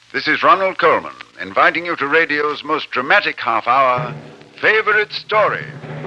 This is Ronald Coleman, inviting you to radio's most dramatic half-hour, Favorite Story.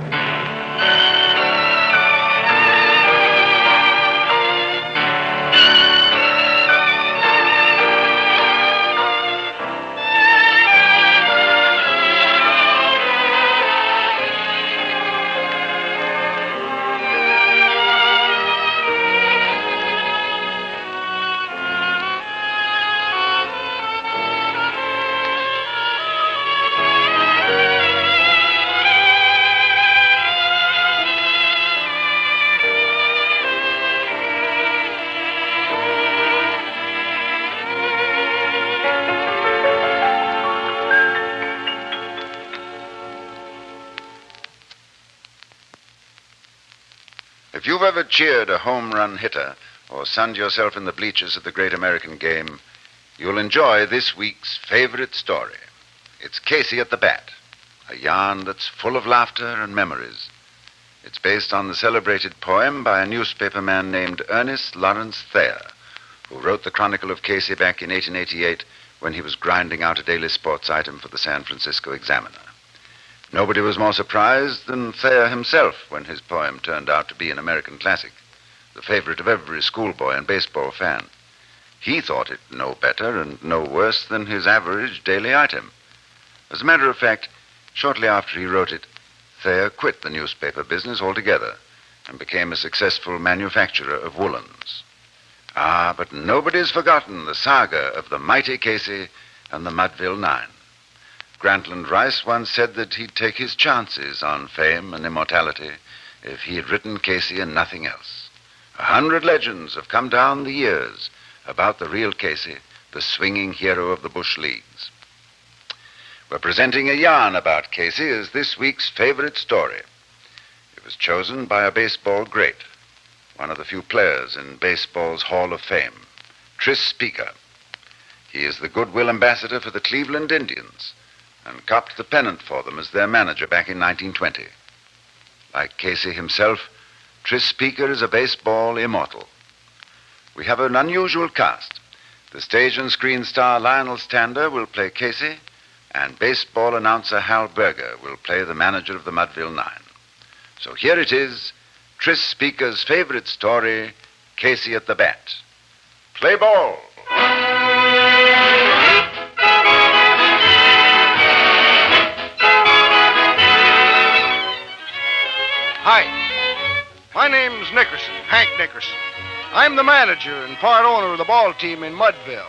If you've ever cheered a home run hitter or sunned yourself in the bleachers at the great American game, you'll enjoy this week's favorite story. It's Casey at the Bat, a yarn that's full of laughter and memories. It's based on the celebrated poem by a newspaper man named Ernest Lawrence Thayer, who wrote the Chronicle of Casey back in 1888 when he was grinding out a daily sports item for the San Francisco Examiner. Nobody was more surprised than Thayer himself when his poem turned out to be an American classic, the favorite of every schoolboy and baseball fan. He thought it no better and no worse than his average daily item. As a matter of fact, shortly after he wrote it, Thayer quit the newspaper business altogether and became a successful manufacturer of woolens. But nobody's forgotten the saga of the mighty Casey and the Mudville Nine. Grantland Rice once said that he'd take his chances on fame and immortality if he had written Casey and nothing else. 100 legends have come down the years about the real Casey, the swinging hero of the bush leagues. We're presenting a yarn about Casey as this week's favorite story. It was chosen by a baseball great, one of the few players in baseball's Hall of Fame, Tris Speaker. He is the goodwill ambassador for the Cleveland Indians and copped the pennant for them as their manager back in 1920. Like Casey himself, Tris Speaker is a baseball immortal. We have an unusual cast. The stage and screen star Lionel Stander will play Casey, and baseball announcer Hal Berger will play the manager of the Mudville Nine. So here it is, Tris Speaker's favorite story, Casey at the Bat. Play ball! Hi, my name's Nickerson, Hank Nickerson. I'm the manager and part owner of the ball team in Mudville.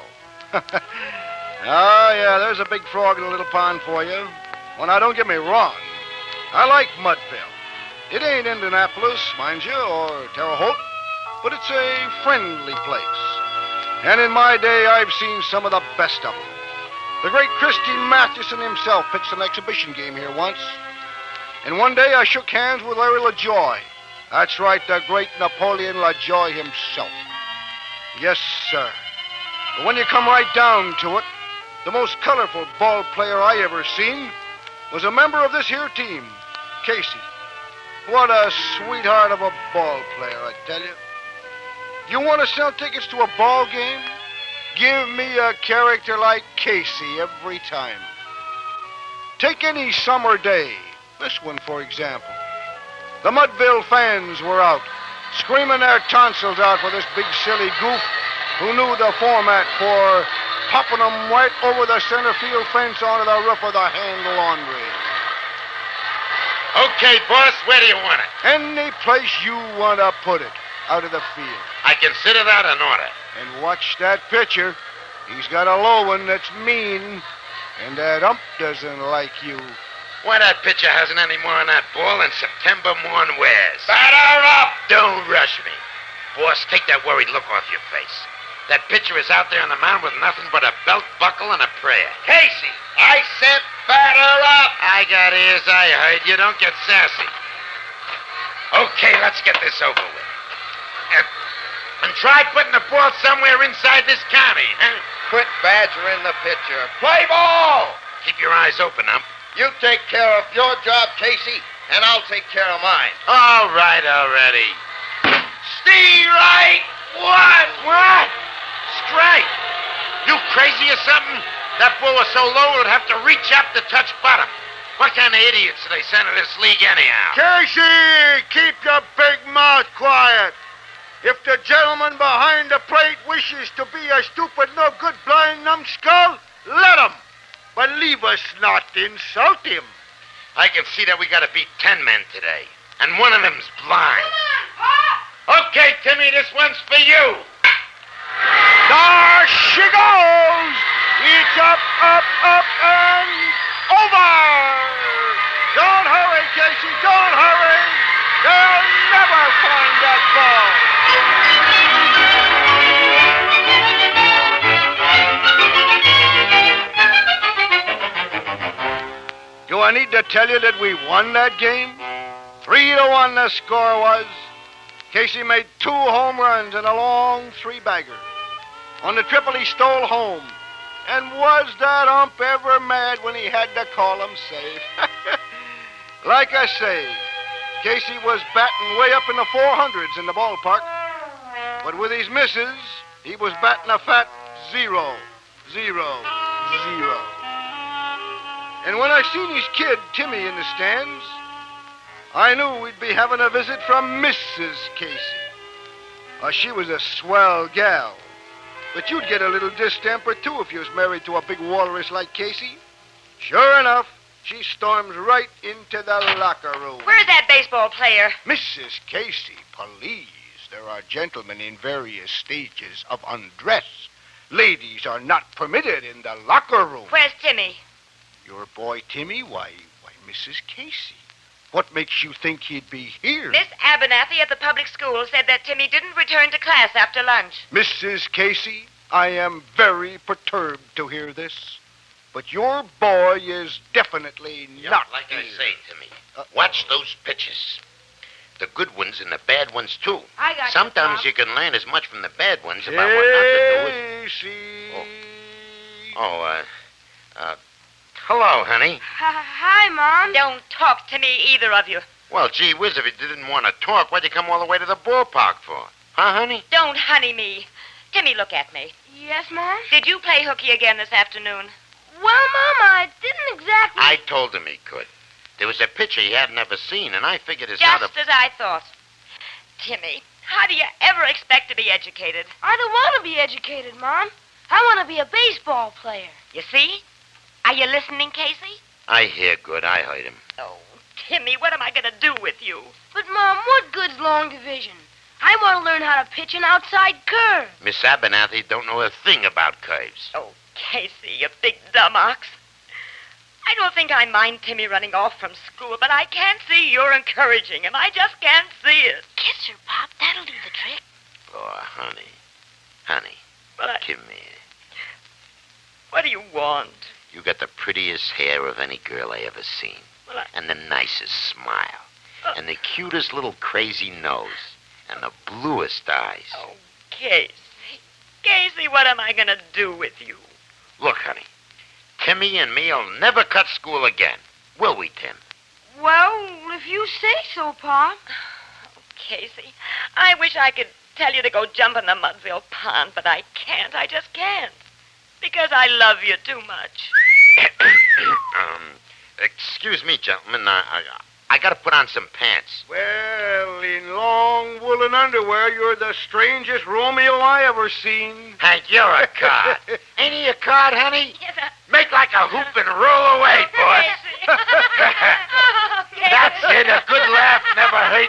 Yeah, there's a big frog in a little pond for you. Well, now, don't get me wrong. I like Mudville. It ain't Indianapolis, mind you, or Terre Haute, but it's a friendly place. And in my day, I've seen some of the best of them. The great Christy Mathewson himself pitched an exhibition game here once. And one day I shook hands with Larry LaJoy. That's right, the great Napoleon LaJoy himself. Yes, sir. But when you come right down to it, the most colorful ball player I ever seen was a member of this here team, Casey. What a sweetheart of a ball player, I tell you. You want to sell tickets to a ball game? Give me a character like Casey every time. Take any summer day. This one, for example. The Mudville fans were out, screaming their tonsils out for this big silly goof who knew the format for popping them right over the center field fence onto the roof of the hand laundry. Okay, boss, where do you want it? Any place you want to put it, out of the field. I consider that an order. And watch that pitcher. He's got a low one that's mean, and that ump doesn't like you. Why, that pitcher hasn't any more on that ball than September morn wears. Batter up! Don't rush me. Boss, take that worried look off your face. That pitcher is out there on the mound with nothing but a belt buckle and a prayer. Casey, I said batter up! I got ears, I heard you. Don't get sassy. Okay, let's get this over with. And try putting the ball somewhere inside this county, huh? Quit badgering the pitcher. Play ball! Keep your eyes open, ump. You take care of your job, Casey, and I'll take care of mine. All right already. Stay right! What? What? Strike. You crazy or something? That ball was so low it would have to reach up to touch bottom. What kind of idiots do they send to this league anyhow? Casey, keep your big mouth quiet. If the gentleman behind the plate wishes to be a stupid, no-good, blind numbskull, let him. But leave us not insult him. I can see that we got to beat 10 men today, and one of them's blind. Okay, Timmy, this one's for you. There she goes. It's up, and over. Don't hurry, Casey. Don't hurry. They'll never find that ball. Do I need to tell you that we won that game? 3-1 the score was. Casey made 2 home runs and a long 3-bagger. On the triple, he stole home. And was that ump ever mad when he had to call him safe? Like I say, Casey was batting way up in the 400s in the ballpark. But with his misses, he was batting a fat 0, 0, 0. And when I seen his kid, Timmy, in the stands, I knew we'd be having a visit from Mrs. Casey. She was a swell gal. But you'd get a little distemper, too, if you was married to a big walrus like Casey. Sure enough, she storms right into the locker room. Where's that baseball player? Mrs. Casey, please. There are gentlemen in various stages of undress. Ladies are not permitted in the locker room. Where's Timmy? Your boy Timmy? Why, Mrs. Casey. What makes you think he'd be here? Miss Abernathy at the public school said that Timmy didn't return to class after lunch. Mrs. Casey, I am very perturbed to hear this. But your boy is definitely not like here. I say, Timmy. Watch those pitches. The good ones and the bad ones, too. I got Sometimes you, you can learn as much from the bad ones about what not to do. Casey. Hello, honey. Hi, Mom. Don't talk to me, either of you. Well, gee whiz, if you didn't want to talk, what'd you come all the way to the ballpark for? Huh, honey? Don't honey me. Timmy, look at me. Yes, Mom? Did you play hooky again this afternoon? Well, Mom, I didn't exactly... I told him he could. There was a pitcher he hadn't ever seen, and I figured as Just as I thought. Timmy, how do you ever expect to be educated? I don't want to be educated, Mom. I want to be a baseball player. You see? Are you listening, Casey? I hear good. I heard him. Oh, Timmy, what am I going to do with you? But, Mom, what good's long division? I want to learn how to pitch an outside curve. Miss Abernathy don't know a thing about curves. Oh, Casey, you big dumb ox. I don't think I mind Timmy running off from school, but I can't see you're encouraging him. I just can't see it. Kiss her, Pop. That'll do the trick. Oh, honey. Honey, But come here. what do you want? You got the prettiest hair of any girl I ever seen. Well, And the nicest smile. And the cutest little crazy nose. And the bluest eyes. Oh, Casey. Casey, what am I going to do with you? Look, honey. Timmy and me'll never cut school again. Will we, Tim? Well, if you say so, Pop. Oh, Casey, I wish I could tell you to go jump in the Mudville Pond, but I can't. I just can't. Because I love you too much. Excuse me, gentlemen. I got to put on some pants. Well, in long woolen underwear, you're the strangest Romeo I ever seen. Hank, you're a card. Ain't he a card, honey? Yes, Make like a hoop and roll away, boy. Oh, Casey. That's it. A good laugh never hurt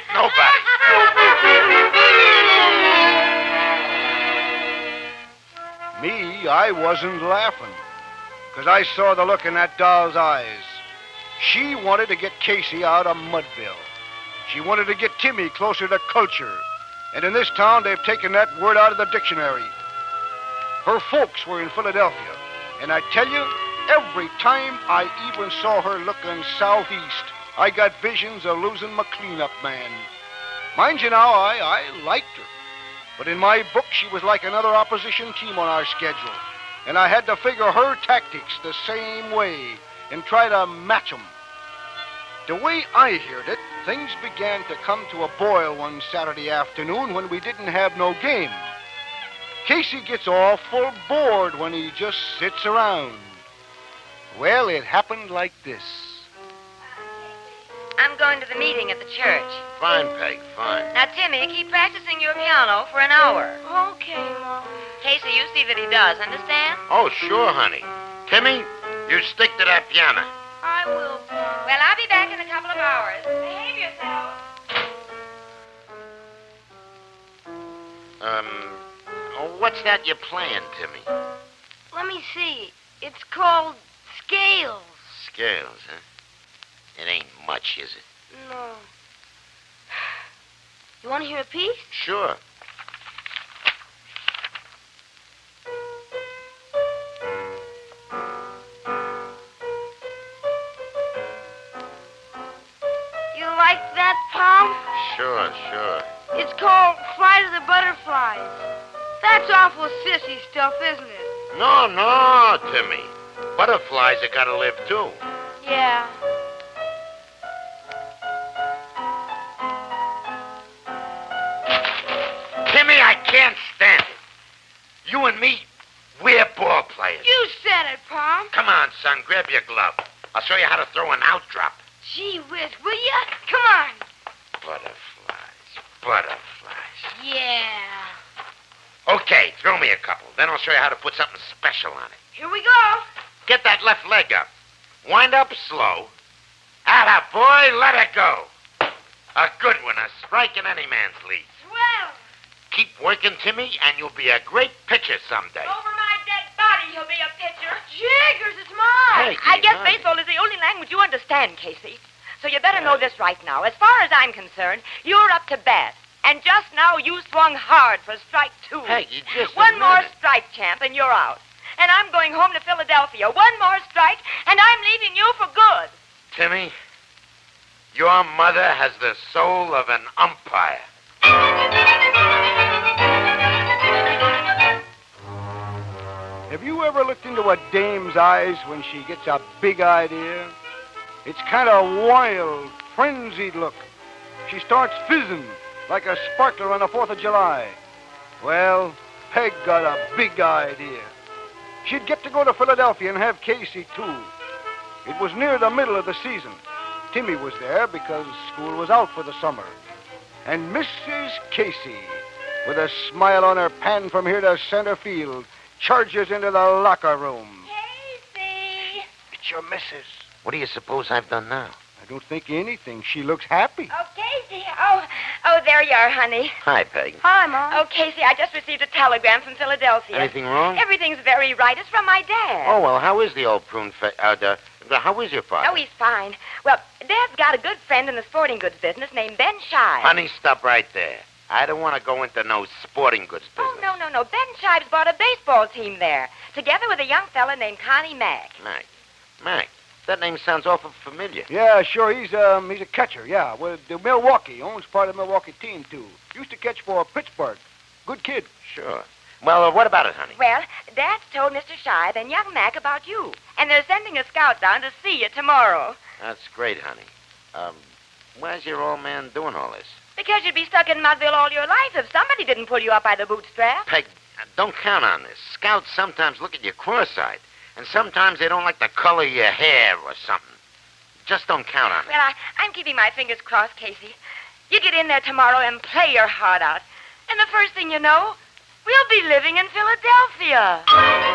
nobody. Me, I wasn't laughing. Because I saw the look in that doll's eyes. She wanted to get Casey out of Mudville. She wanted to get Timmy closer to culture. And in this town, they've taken that word out of the dictionary. Her folks were in Philadelphia. And I tell you, every time I even saw her looking southeast, I got visions of losing my cleanup man. Mind you now, I liked her. But in my book, she was like another opposition team on our schedule. And I had to figure her tactics the same way and try to match 'em. The way I heard it, things began to come to a boil one Saturday afternoon when we didn't have no game. Casey gets awful bored when he just sits around. Well, it happened like this. I'm going to the meeting at the church. Fine, Peg, fine. Now, Timmy, keep practicing your piano for an hour. Okay, Mom. Casey, you see that he does, understand? Oh, sure, honey. Timmy, you stick to that piano. I will, Pop. Well, I'll be back in a couple of hours. Behave yourself. What's that you're playing, Timmy? Let me see. It's called Scales. Scales, huh? It ain't much, is it? No. You want to hear a piece? Sure. You like that, Pom? Sure. It's called Flight of the Butterflies. That's awful sissy stuff, isn't it? No, Timmy. Butterflies have got to live, too. Yeah. Timmy, I can't stand it. You and me, we're ball players. You said it, Pom. Come on, son, grab your glove. I'll show you how to throw an out drop. Gee whiz, will ya? Come on. Butterflies. Yeah. Okay, throw me a couple. Then I'll show you how to put something special on it. Here we go. Get that left leg up. Wind up slow. Atta boy, let it go. A good one, a strike in any man's league. Swell. Keep working, Timmy, and you'll be a great pitcher someday. Over my dead body, he'll be a pitcher. Jiggers, it's Mom. Hey, I guess honey. baseball is the only language you understand, Casey. So you better know this right now. As far as I'm concerned, you're up to bat. And just now you swung hard for strike 2. Peggy, just a One more minute. strike, champ, and you're out. And I'm going home to Philadelphia. One more strike, and I'm leaving you for good. Timmy, your mother has the soul of an umpire. Have you ever looked into a dame's eyes when she gets a big idea? It's kind of wild, frenzied look. She starts fizzing like a sparkler on the 4th of July. Well, Peg got a big idea. She'd get to go to Philadelphia and have Casey, too. It was near the middle of the season. Timmy was there because school was out for the summer. And Mrs. Casey, with a smile on her pan from here to center field, charges into the locker room. Casey! It's your missus. What do you suppose I've done now? I don't think anything. She looks happy. Oh, Casey. Oh, there you are, honey. Hi, Peg. Hi, Mom. Oh, Casey, I just received a telegram from Philadelphia. Anything wrong? Everything's very right. It's from my dad. Oh, well, how is the old prune how is your father? Oh, he's fine. Well, Dad's got a good friend in the sporting goods business named Ben Shives. Honey, stop right there. I don't want to go into no sporting goods business. Oh, no. Ben Shives bought a baseball team there, together with a young fella named Connie Mack. Mac. That name sounds awful familiar. Yeah, sure. He's a catcher, yeah. With the Milwaukee. Owns part of the Milwaukee team, too. Used to catch for Pittsburgh. Good kid. Sure. Well, what about it, honey? Well, Dad's told Mr. Shive and young Mac about you, and they're sending a scout down to see you tomorrow. That's great, honey. Why's your old man doing all this? Because you'd be stuck in Mudville all your life if somebody didn't pull you up by the bootstrap. Peg, don't count on this. Scouts sometimes look at you cross-eyed, and sometimes they don't like the color of your hair or something. Just don't count on it. Well, I'm keeping my fingers crossed, Casey. You get in there tomorrow and play your heart out. And the first thing you know, we'll be living in Philadelphia.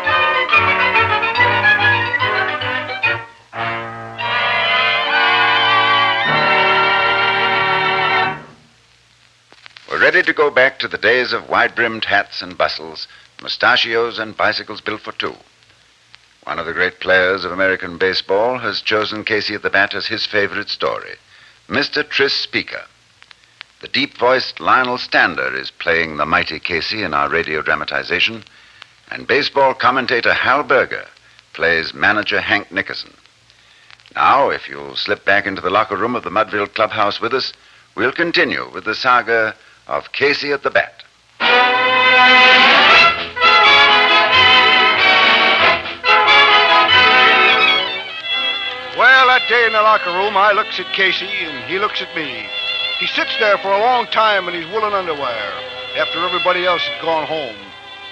We're ready to go back to the days of wide-brimmed hats and bustles, mustachios and bicycles built for two. One of the great players of American baseball has chosen Casey at the bat as his favorite story, Mr. Tris Speaker. The deep-voiced Lionel Stander is playing the mighty Casey in our radio dramatization, and baseball commentator Hal Berger plays manager Hank Nickerson. Now, if you'll slip back into the locker room of the Mudville clubhouse with us, we'll continue with the saga of Casey at the bat. Well, that day in the locker room, I looks at Casey, and he looks at me. He sits there for a long time in his woolen underwear after everybody else has gone home.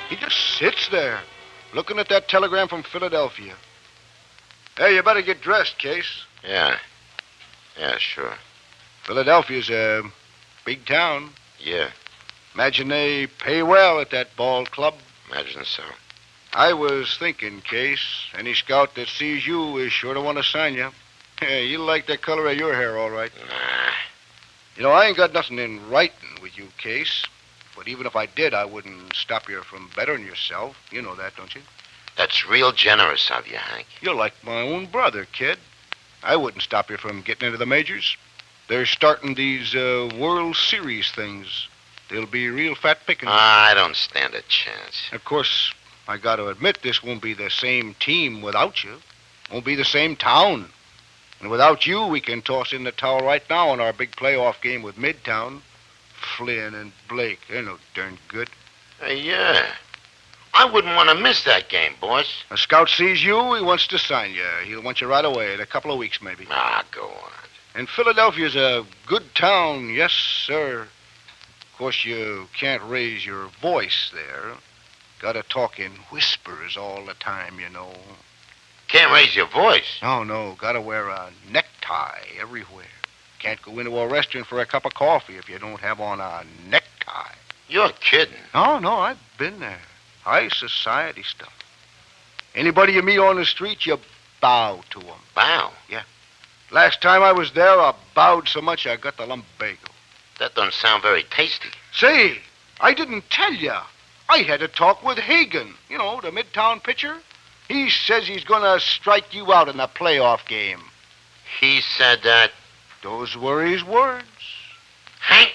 He just sits there, looking at that telegram from Philadelphia. Hey, you better get dressed, Case. Yeah. Yeah, sure. Philadelphia's a big town. Yeah, Imagine they pay well at that ball club. imagine so. I was thinking, Case, any scout that sees you is sure to want to sign you. Yeah, you like the color of your hair, all right. Nah. You know, I ain't got nothing in writing with you, Case. But even if I did, I wouldn't stop you from bettering yourself. You know that, don't you? That's real generous of you, Hank. You're like my own brother, kid. I wouldn't stop you from getting into the majors. They're starting these World Series things. They'll be real fat pickings. I don't stand a chance. Of course, I got to admit this won't be the same team without you. Won't be the same town. And without you, we can toss in the towel right now on our big playoff game with Midtown. Flynn and Blake, they're no darn good. Yeah. I wouldn't want to miss that game, boss. A scout sees you, he wants to sign you. He'll want you right away in a couple of weeks, maybe. Ah, go on. And Philadelphia's a good town, yes, sir. Of course, you can't raise your voice there. Gotta talk in whispers all the time, you know. Can't raise your voice. No, gotta wear a necktie everywhere. Can't go into a restaurant for a cup of coffee if you don't have on a necktie. You're kidding. No, I've been there. High society stuff. Anybody you meet on the street, you bow to them. Bow? Last time I was there, I bowed so much I got the lumbago. That don't sound very tasty. Say, I didn't tell you. I had a talk with Hagan, you know, the Midtown pitcher. He says he's going to strike you out in the playoff game. He said that. Those were his words. Hank,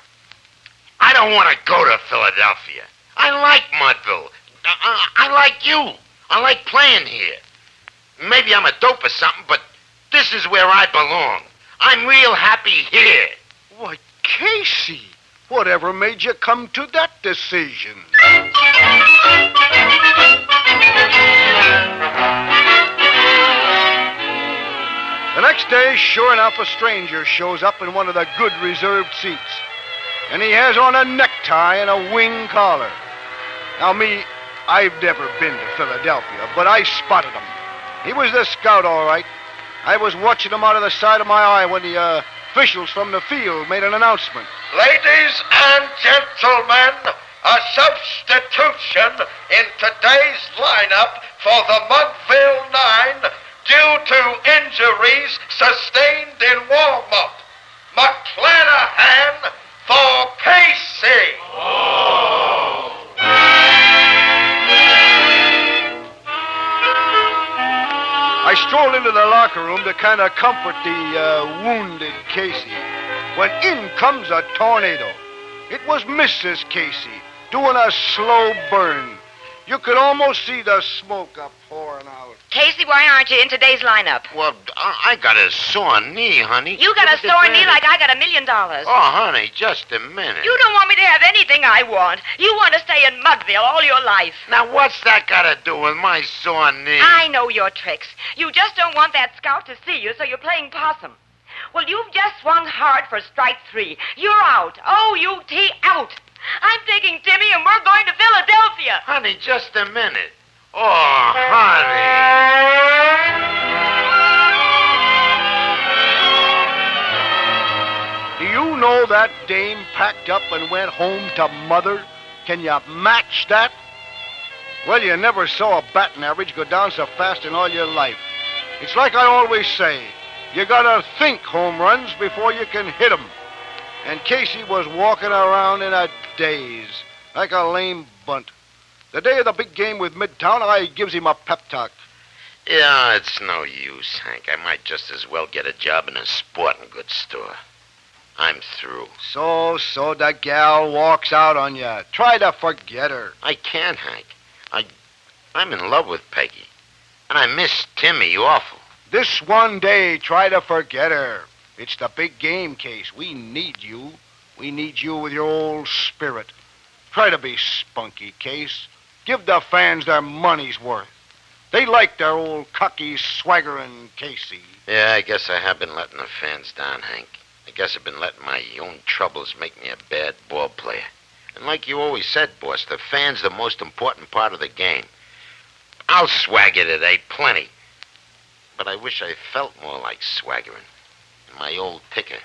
I don't want to go to Philadelphia. I like Mudville. I like you. I like playing here. Maybe I'm a dope or something, but this is where I belong. I'm real happy here. Why, Casey, whatever made you come to that decision? The next day, sure enough, a stranger shows up in one of the good reserved seats. And he has on a necktie and a wing collar. Now, me, I've never been to Philadelphia, but I spotted him. He was the scout, all right. I was watching him out of the side of my eye when the officials from the field made an announcement. Ladies and gentlemen, a substitution in today's lineup for the Mudville Nine due to injuries sustained in warm-up. McClanahan for Casey. I strolled into the locker room to kind of comfort the wounded Casey when in comes a tornado. It was Mrs. Casey doing a slow burn. You could almost see the smoke pouring out. Casey, why aren't you in today's lineup? Well, I got a sore knee, honey. You got a sore knee like I got $1 million. Oh, honey, just a minute. You don't want me to have anything I want. You want to stay in Mudville all your life. Now, what's that got to do with my sore knee? I know your tricks. You just don't want that scout to see you, so you're playing possum. Well, you've just swung hard for strike 3. You're out. O-U-T, out. I'm taking Timmy, and we're going to Philadelphia. Honey, just a minute. Oh, honey. Do you know that dame packed up and went home to mother? Can you match that? Well, you never saw a batting average go down so fast in all your life. It's like I always say, you gotta think home runs before you can hit 'em. And Casey was walking around in a daze, like a lame bunt. The day of the big game with Midtown, I gives him a pep talk. Yeah, it's no use, Hank. I might just as well get a job in a sporting goods store. I'm through. So the gal walks out on you. Try to forget her. I can't, Hank. I'm in love with Peggy. And I miss Timmy awful. This one day, try to forget her. It's the big game, Case. We need you. We need you with your old spirit. Try to be spunky, Case. Give the fans their money's worth. They like their old cocky, swaggering Casey. Yeah, I guess I have been letting the fans down, Hank. I guess I've been letting my own troubles make me a bad ball player. And like you always said, boss, the fan's the most important part of the game. I'll swagger today, plenty. But I wish I felt more like swaggering. In my old ticker.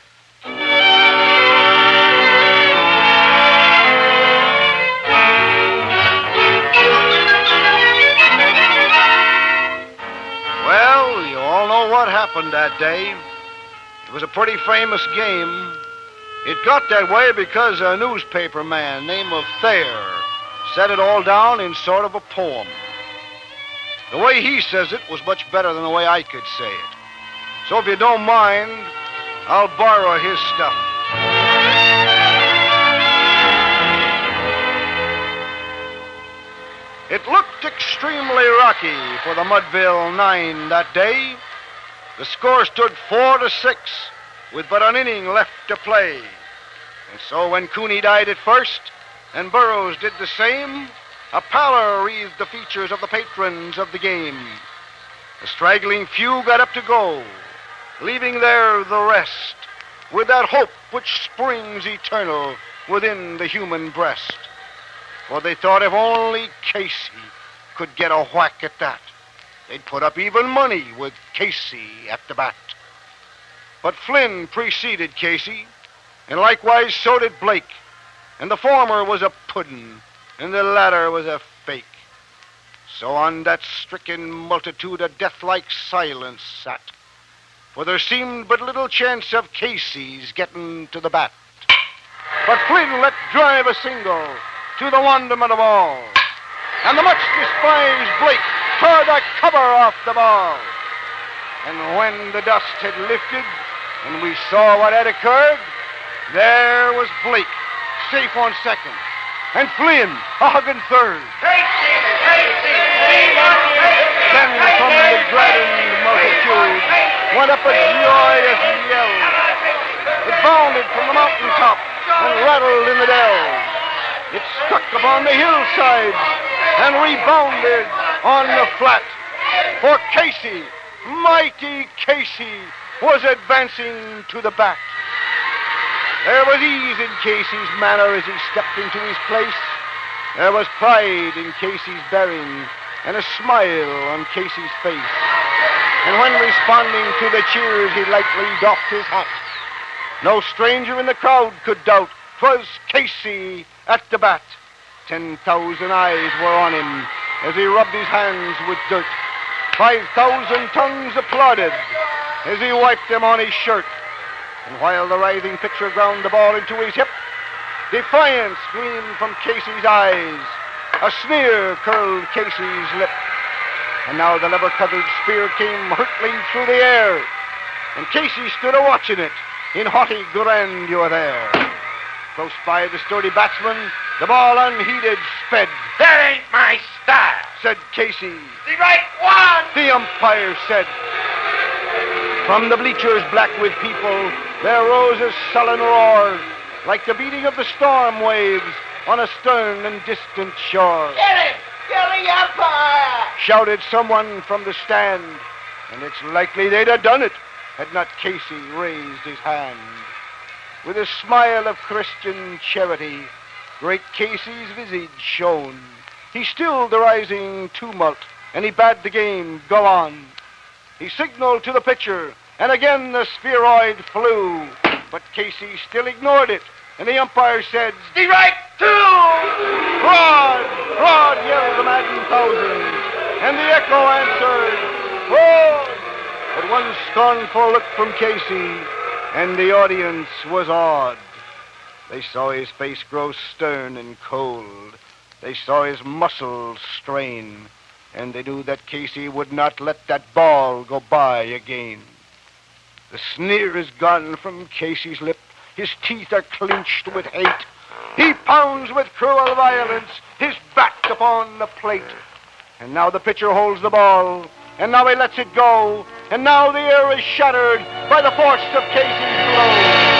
Well, you all know what happened that day. It was a pretty famous game. It got that way because a newspaper man named Thayer set it all down in sort of a poem. The way he says it was much better than the way I could say it. So if you don't mind, I'll borrow his stuff. It looked extremely rocky for the Mudville 9 that day. The score stood 4-6 with but an inning left to play. And so when Cooney died at first and Burroughs did the same, a pallor wreathed the features of the patrons of the game. The straggling few got up to go, leaving there the rest, with that hope which springs eternal within the human breast. For they thought if only Casey could get a whack at that, they'd put up even money with Casey at the bat. But Flynn preceded Casey, and likewise so did Blake, and the former was a puddin', and the latter was a fake. So on that stricken multitude a death-like silence sat, for there seemed but little chance of Casey's getting to the bat. But Flynn let drive a single to the wonderment of all, and the much-despised Blake tore the cover off the ball. And when the dust had lifted and we saw what had occurred, there was Blake, safe on second, and Flynn, a hugging third. Then from the gladdened multitude went up a joyous yell. It bounded from the mountaintop and rattled in the dell. It struck upon the hillside and rebounded on the flat. For Casey, mighty Casey, was advancing to the bat. There was ease in Casey's manner as he stepped into his place. There was pride in Casey's bearing and a smile on Casey's face. And when responding to the cheers, he lightly doffed his hat. No stranger in the crowd could doubt 'twas Casey at the bat. 10,000 eyes were on him as he rubbed his hands with dirt. 5,000 tongues applauded as he wiped them on his shirt. And while the writhing pitcher ground the ball into his hip, defiance gleamed from Casey's eyes. A sneer curled Casey's lip. And now the leather-covered spear came hurtling through the air, and Casey stood a-watching it in haughty grandeur there. Close by the sturdy batsman, the ball unheeded sped. That ain't my style, said Casey. The right one! The umpire said. From the bleachers black with people, there rose a sullen roar, like the beating of the storm waves on a stern and distant shore. Get him! Get the umpire! Shouted someone from the stand, and it's likely they'd have done it had not Casey raised his hand. With a smile of Christian charity, great Casey's visage shone. He stilled the rising tumult, and he bade the game go on. He signaled to the pitcher, and again the spheroid flew. But Casey still ignored it, and the umpire said, Strike two! Broad! Broad! Yelled the maddened thousands, and the echo answered, Broad! But one scornful look from Casey, and the audience was awed. They saw his face grow stern and cold. They saw his muscles strain, and they knew that Casey would not let that ball go by again. The sneer is gone from Casey's lip. His teeth are clenched with hate. He pounds with cruel violence his back upon the plate. And now the pitcher holds the ball, and now he lets it go, and now the air is shattered by the force of Casey's blow.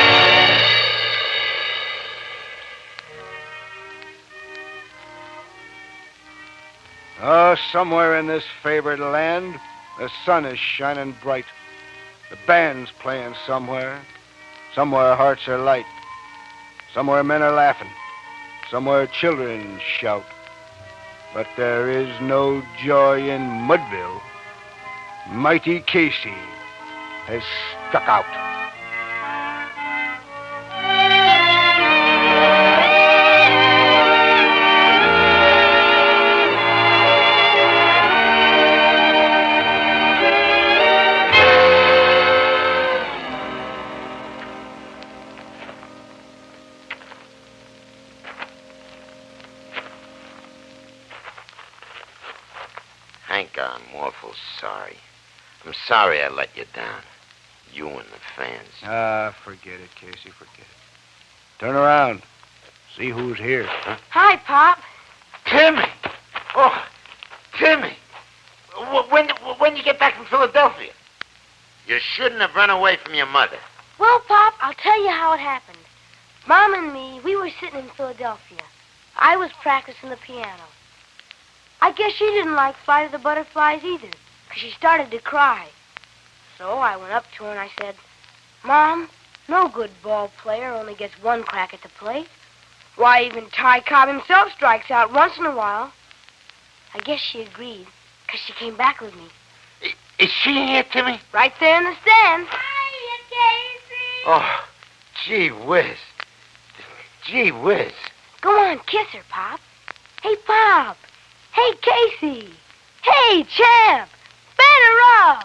Somewhere in this favored land, the sun is shining bright. The band's playing somewhere. Somewhere hearts are light. Somewhere men are laughing. somewhere children shout. But there is no joy in Mudville. Mighty Casey has struck out. Hank, I'm awful sorry. I'm sorry I let you down. You and the fans. Forget it, Casey, forget it. Turn around. See who's here. Hi, Pop. Timmy! Oh, Timmy! When you get back from Philadelphia? You shouldn't have run away from your mother. Well, Pop, I'll tell you how it happened. Mom and me, we were sitting in Philadelphia. I was practicing the piano. I guess she didn't like Flight of the Butterflies either, because she started to cry. So I went up to her and I said, Mom, no good ball player only gets one crack at the plate. Why, even Ty Cobb himself strikes out once in a while. I guess she agreed, because she came back with me. Is she here, Timmy? Right there in the stand. Hiya, Casey. Oh, gee whiz. Gee whiz. Go on, kiss her, Pop. Hey, Pop. Hey, Casey. Hey, Champ. Batter up.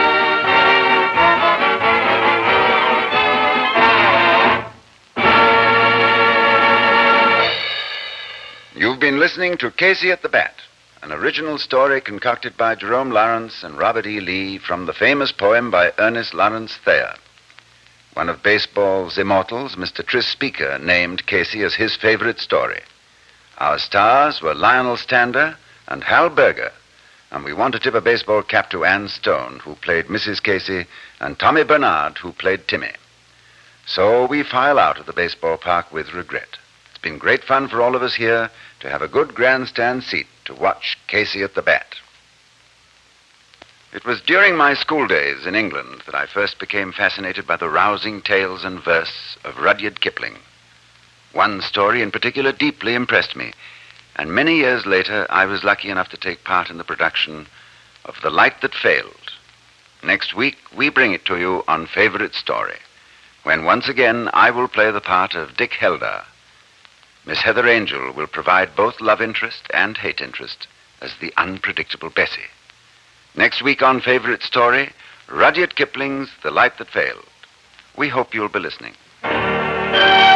You've been listening to Casey at the Bat, an original story concocted by Jerome Lawrence and Robert E. Lee from the famous poem by Ernest Lawrence Thayer. One of baseball's immortals, Mr. Tris Speaker, named Casey as his favorite story. Our stars were Lionel Stander and Hal Berger, and we want to tip a baseball cap to Ann Stone, who played Mrs. Casey, and Tommy Bernard, who played Timmy. So we file out of the baseball park with regret. It's been great fun for all of us here to have a good grandstand seat to watch Casey at the Bat. It was during my school days in England that I first became fascinated by the rousing tales and verse of Rudyard Kipling. One story in particular deeply impressed me, and many years later I was lucky enough to take part in the production of The Light That Failed. Next week, we bring it to you on Favorite Story, when once again I will play the part of Dick Heldar. Miss Heather Angel will provide both love interest and hate interest as the unpredictable Bessie. Next week on Favorite Story, Rudyard Kipling's The Light That Failed. We hope you'll be listening.